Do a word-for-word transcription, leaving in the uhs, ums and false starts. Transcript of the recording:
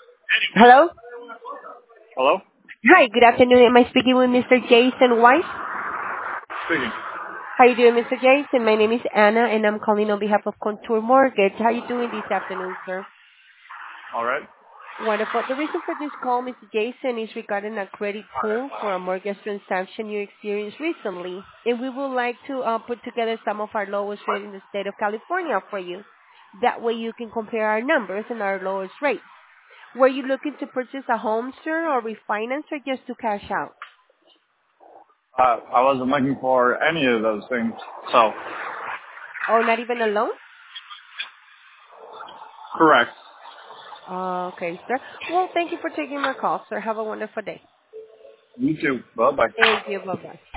Hello? Hello? Hi, good afternoon. Am I speaking with Mister Jason White? Speaking. How you doing, Mister Jason? My name is Anna, and I'm calling on behalf of Contour Mortgage. How you doing this afternoon, sir? All right. Wonderful. The reason for this call, Mister Jason, is regarding a credit pull for a mortgage transaction you experienced recently, and we would like to uh, put together some of our lowest rate in the state of California for you. That way you can compare our numbers and our lowest rates. Were you looking to purchase a home, sir, or refinance, or just to cash out? Uh, I wasn't looking for any of those things. So, Oh, not even a loan? correct. Okay, sir. Well, thank you for taking my call, sir. Have a wonderful day. You too. Bye bye. Thank you. Bye-bye.